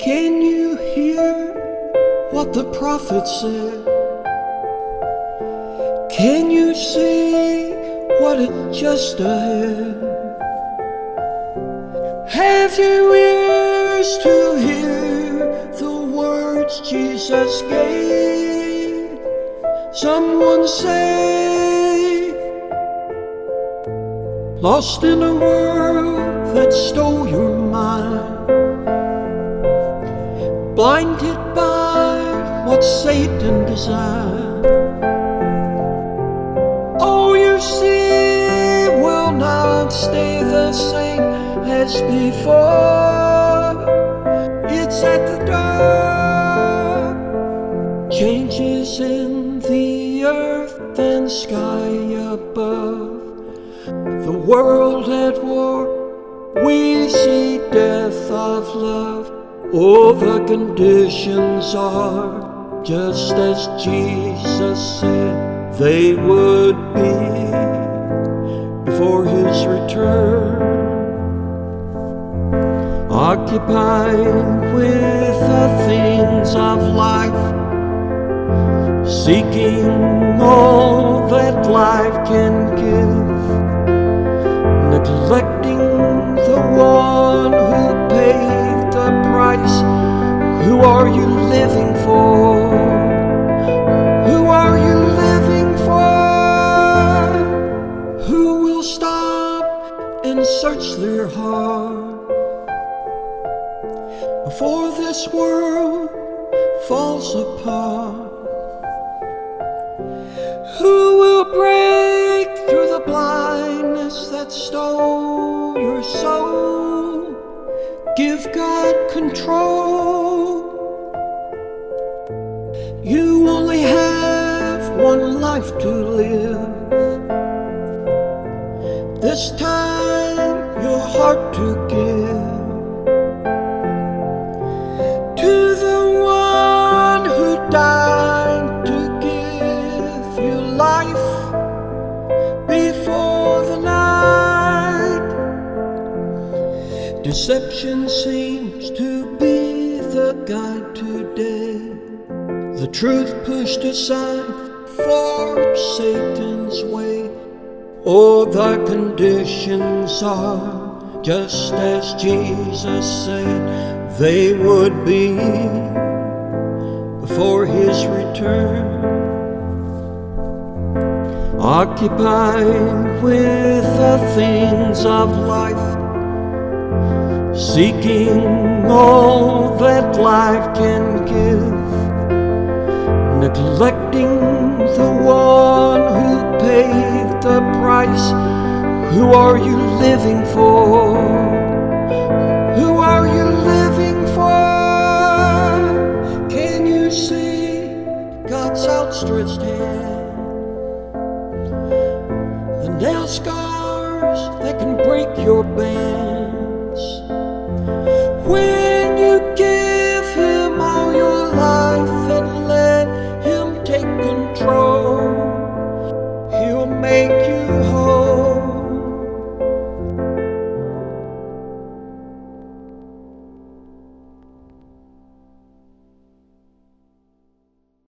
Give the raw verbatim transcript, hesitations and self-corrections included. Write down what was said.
Can you hear what the prophet said? Can you see what is just ahead? Have you ears to hear the words Jesus gave? Someone say, lost in a world that stole your mind, blinded by what Satan designed. Oh, you see, will not stay the same as before. It's at the door. Changes in the earth and sky above. The world at war, we see death of love. All the conditions are just as Jesus said they would be before his return. Occupied with the things of life, seeking all that life can give, neglecting the one who paid the price. Who are you living for? Who are you living for? Who will stop and search their heart before this world falls apart? Who will break through the blindness that stole your soul? Give God control. You only have one life to live. This time your heart to give to the one who died to give you life before the night. Deception seems to be the guide today, the truth pushed aside for Satan's way. All the conditions are just as Jesus said they would be before his return. Occupied with the things of life, seeking all that life can give, neglecting the one who paid the price. Who are you living for? Who are you living for? Can you see God's outstretched hand? The nail scars that can break your band.